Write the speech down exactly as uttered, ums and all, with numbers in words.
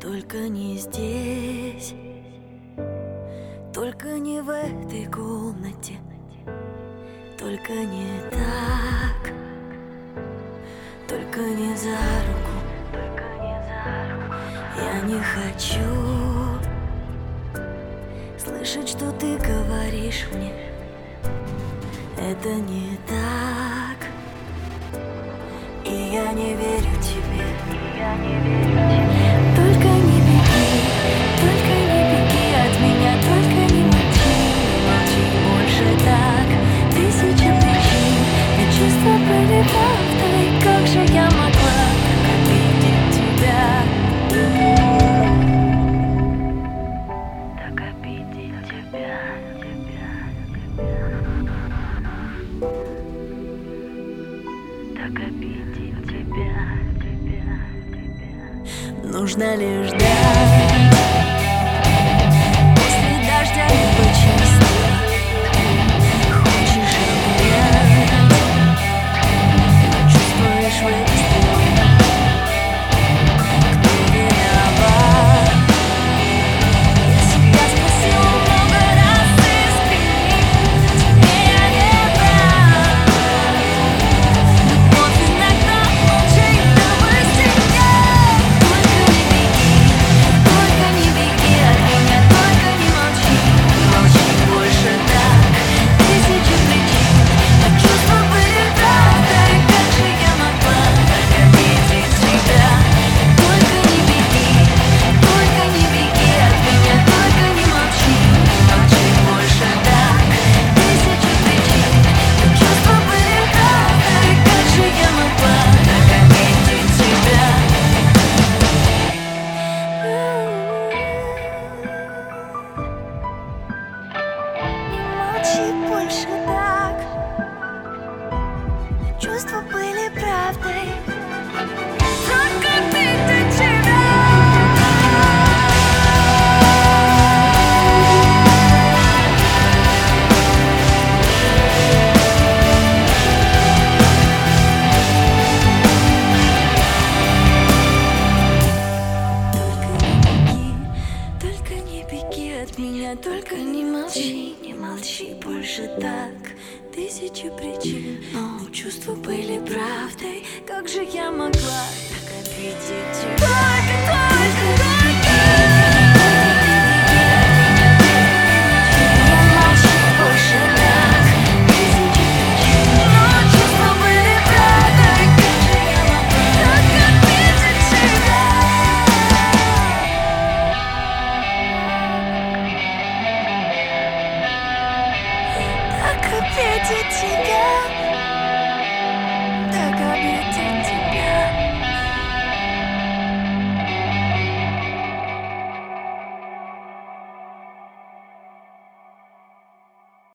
Только не здесь, только не в этой комнате, только не так, только не за руку, только не за руку. Я не хочу слышать, что ты говоришь мне. Это не так, и я не верю тебе, и я не верю тебе. Только не беги, только не беги от меня, только не молчи, молчи больше так. Тысяча причин, ведь чувства были правдой. Как же я могла так обидеть тебя, так обидеть тебя, тебя, тебя, так обидеть тебя, тебя, тебя. Нужно лишь ждать. После дождя небо чисто. Хочешь обнять, но чувствуешь в этой стороне. Кто виноват? Я себя спросила много раз искренне. Тебе я не прав. Любовь иногда молчит до высоте. Только не беги, только не беги от меня, только не молчи, молчи больше так. Тысяча причин, но чувства были правдой. Как же я могла так обидеть тебя? Только не беги, только не беги от меня, только не молчи, молчи больше так. Тысяча причин, но чувства были правдой. Как же я могла так обидеть тебя? Не молчи больше так. Чувства были правдой. Только обидеть тебя. Только не беги, только не беги от меня, только не молчи, не молчи больше так. Тысячи причин, но чувства были правдой. Как же я могла так обидеть тебя? Только, только, только. Не молчи больше так. Тысячи причин, но чувства были правдой. Как же я могла так обидеть тебя? Так обидеть тебя, так обидеть.